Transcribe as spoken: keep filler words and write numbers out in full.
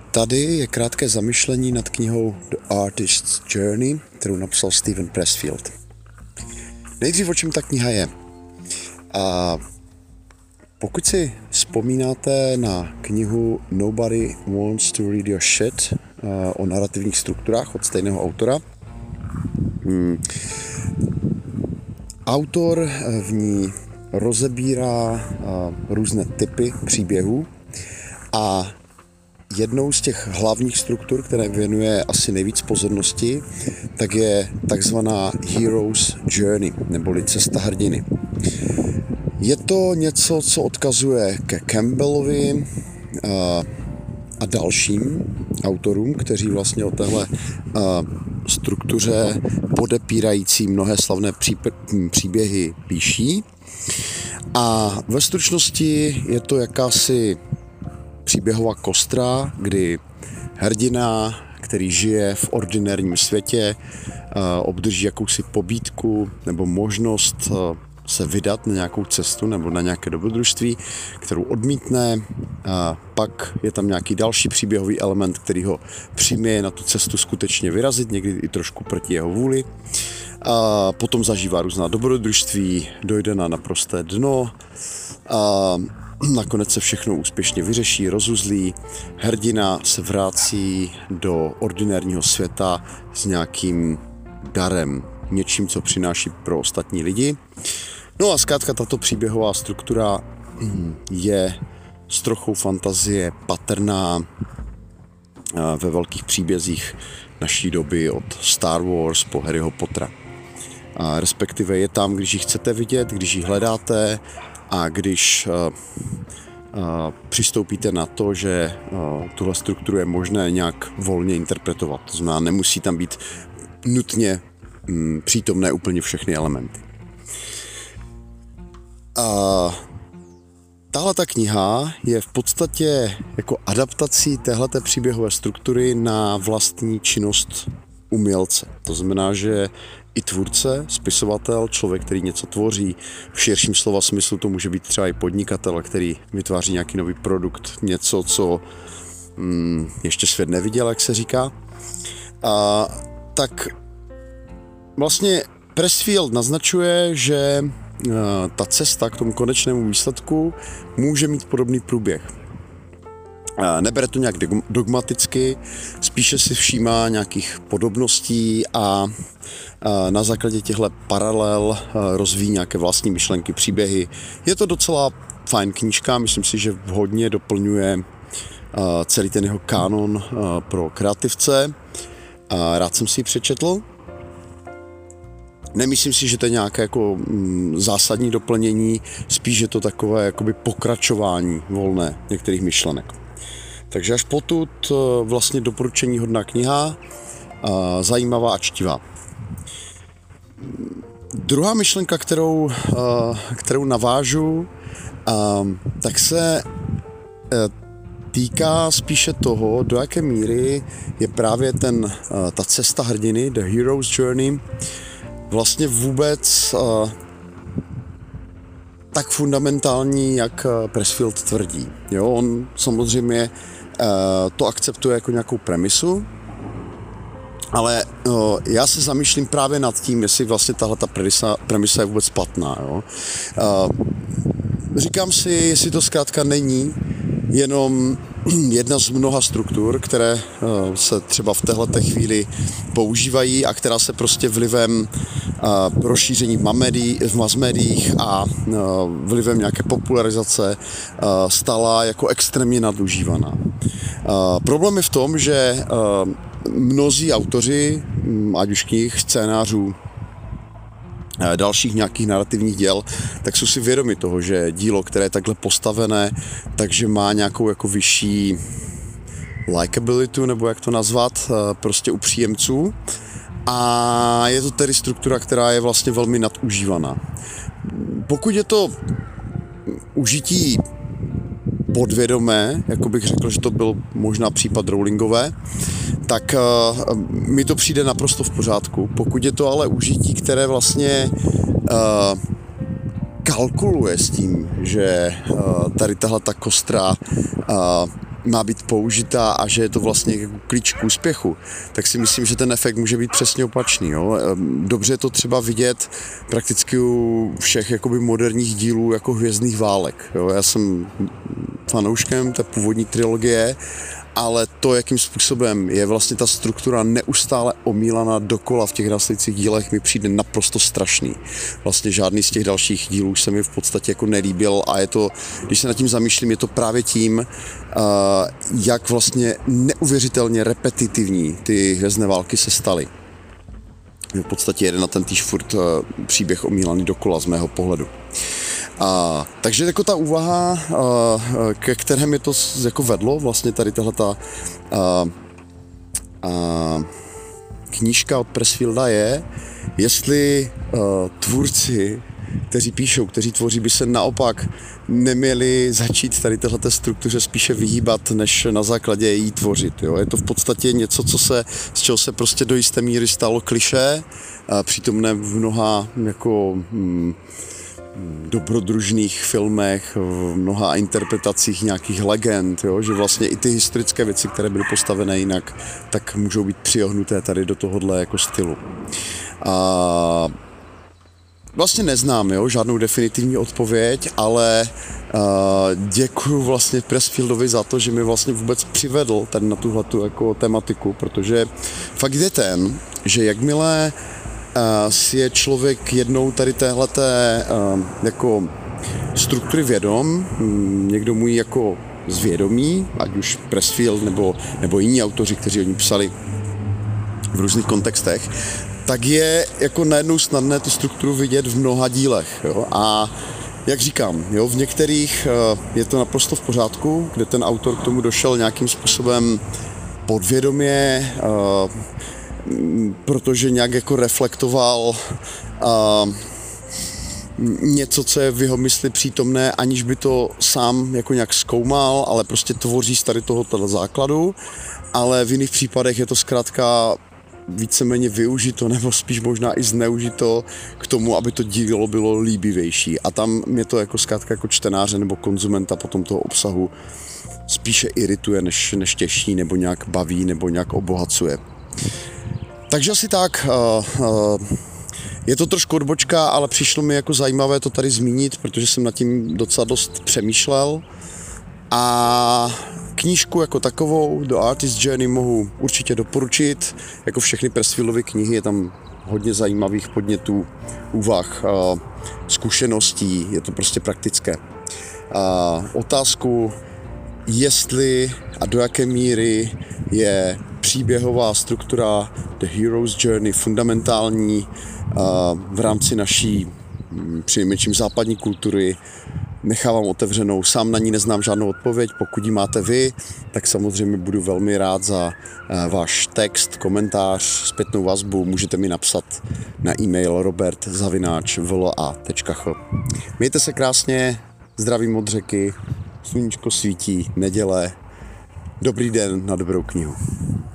Tady je krátké zamyšlení nad knihou The Artist's Journey, kterou napsal Steven Pressfield. Nejdřív, o čem ta kniha je. A pokud si vzpomínáte na knihu Nobody Wants to Read Your Shit o narrativních strukturách od stejného autora, hmm, autor v ní rozebírá různé typy příběhů a jednou z těch hlavních struktur, které věnuje asi nejvíc pozornosti, tak je takzvaná Hero's Journey, neboli cesta hrdiny. Je to něco, co odkazuje ke Campbellovi a, a dalším autorům, kteří vlastně o téhle a, struktuře podepírající mnohé slavné příběhy píší. A ve stručnosti je to jakási příběhová kostra, kdy hrdina, který žije v ordinárním světě, obdrží jakousi pobídku nebo možnost se vydat na nějakou cestu nebo na nějaké dobrodružství, kterou odmítne. A pak je tam nějaký další příběhový element, který ho přiměje na tu cestu skutečně vyrazit, někdy i trošku proti jeho vůli. A potom zažívá různá dobrodružství, dojde na naprosté dno a nakonec se všechno úspěšně vyřeší, rozuzlí. Hrdina se vrací do ordinárního světa s nějakým darem, něčím, co přináší pro ostatní lidi. No a zkrátka tato příběhová struktura je s trochou fantazie patrná ve velkých příbězích naší doby od Star Wars po Harryho Pottera. A respektive je tam, když ji chcete vidět, když ji hledáte a když uh, uh, přistoupíte na to, že uh, tuhle strukturu je možné nějak volně interpretovat. To znamená, nemusí tam být nutně um, přítomné úplně všechny elementy. A tahle ta kniha je v podstatě jako adaptací téhleté příběhové struktury na vlastní činnost umělce. To znamená, že i tvůrce, spisovatel, člověk, který něco tvoří, v širším slova smyslu to může být třeba i podnikatel, který vytváří nějaký nový produkt, něco, co mm, ještě svět neviděl, jak se říká. A, tak vlastně Pressfield naznačuje, že a, ta cesta k tomu konečnému výsledku může mít podobný průběh. Nebere to nějak dogmaticky, spíše si všímá nějakých podobností a na základě těchto paralel rozvíjí nějaké vlastní myšlenky, příběhy. Je to docela fajn knížka, myslím si, že hodně doplňuje celý ten jeho kánon pro kreativce. Rád jsem si ji přečetl. Nemyslím si, že to je nějaké jako zásadní doplnění, spíš je to takové jakoby pokračování volné některých myšlenek. Takže až potud vlastně doporučení hodná kniha, zajímavá a čtivá. Druhá myšlenka, kterou, kterou navážu, tak se týká spíše toho, do jaké míry je právě ten, ta cesta hrdiny, The Hero's Journey, vlastně vůbec tak fundamentální, jak Pressfield tvrdí. Jo, on samozřejmě to akceptuje jako nějakou premisu, ale já se zamýšlím právě nad tím, jestli vlastně tahleta premisa, premisa je vůbec platná. Jo. Říkám si, jestli to zkrátka není jenom jedna z mnoha struktur, které se třeba v téhleté chvíli používají a která se prostě vlivem rozšíření v mass médiích a vlivem nějaké popularizace stala jako extrémně nadužívaná. Problém je v tom, že mnozí autoři, ať už knih, scénářů, dalších nějakých narrativních děl, tak jsou si vědomi toho, že dílo, které je takhle postavené, takže má nějakou jako vyšší likability, nebo jak to nazvat, prostě u příjemců. A je to tedy struktura, která je vlastně velmi nadužívaná. Pokud je to užití podvědomé, jako bych řekl, že to byl možná případ Rowlingové, tak uh, mi to přijde naprosto v pořádku. Pokud je to ale užití, které vlastně uh, kalkuluje s tím, že uh, tady tahle ta kostra uh, má být použitá a že je to vlastně jako klíč k úspěchu, tak si myslím, že ten efekt může být přesně opačný. Jo? Dobře je to třeba vidět prakticky u všech jakoby moderních dílů jako Hvězdných válek. Jo? Já jsem fanouškem té původní trilogie, ale to, jakým způsobem je vlastně ta struktura neustále omílaná dokola v těch následujících dílech, mi přijde naprosto strašný. Vlastně žádný z těch dalších dílů se mi v podstatě jako nelíbil a je to, když se nad tím zamýšlím, je to právě tím, jak vlastně neuvěřitelně repetitivní ty Hvězdné války se staly. V podstatě jeden na ten týž furt příběh omílaný dokola z mého pohledu. A, takže jako ta úvaha, a, ke které mi to jako vedlo, vlastně tady tahleta a, a, knížka od Pressfielda je, jestli a, tvůrci, kteří píšou, kteří tvoří, by se naopak neměli začít tady téhleté struktuře spíše vyhýbat, než na základě její tvořit. Jo? Je to v podstatě něco, co se, z čeho se prostě do jisté míry stalo klišé, a přítomné v mnoha jako hm, dobrodružných filmech, v mnoha interpretacích nějakých legend, jo? Že vlastně i ty historické věci, které byly postavené jinak, tak můžou být přiohnuté tady do tohohle jako stylu. A vlastně neznám, jo, žádnou definitivní odpověď, ale uh, děkuju vlastně Pressfieldovi za to, že mi vlastně vůbec přivedl tady na tuhletu jako tematiku, protože fakt je ten, že jakmile uh, si je člověk jednou tady téhleté uh, jako struktury vědom, um, někdo mu ji jako zvědomí, ať už Pressfield nebo, nebo jiní autoři, kteří o ní psali v různých kontextech, tak je jako najednou snadné tu strukturu vidět v mnoha dílech. Jo? A jak říkám, jo, v některých je to naprosto v pořádku, kde ten autor k tomu došel nějakým způsobem podvědomě, protože nějak jako reflektoval něco, co je v jeho mysli přítomné, aniž by to sám jako nějak zkoumal, ale prostě tvoří z tady tohoto základu. Ale v jiných případech je to zkrátka víceméně využito, nebo spíš možná i zneužito k tomu, aby to dílo bylo líbivější. A tam mě to jako zkrátka jako čtenáře nebo konzumenta potom toho obsahu spíše irituje, než, než těší, nebo nějak baví, nebo nějak obohacuje. Takže asi tak, uh, uh, je to trošku odbočka, ale přišlo mi jako zajímavé to tady zmínit, protože jsem nad tím docela dost přemýšlel. A knížku jako takovou, The Artist's Journey, mohu určitě doporučit. Jako všechny Pressfieldovy knihy je tam hodně zajímavých podnětů, úvah, zkušeností, je to prostě praktické. Otázku, jestli a do jaké míry je příběhová struktura The Hero's Journey fundamentální v rámci naší přinejmenším západní kultury, nechávám otevřenou, sám na ní neznám žádnou odpověď, pokud ji máte vy, tak samozřejmě budu velmi rád za váš text, komentář, zpětnou vazbu, můžete mi napsat na e-mail robert zavináč v l a tečka ch. Mějte se krásně, zdravím od řeky, sluníčko svítí, neděle, dobrý den na dobrou knihu.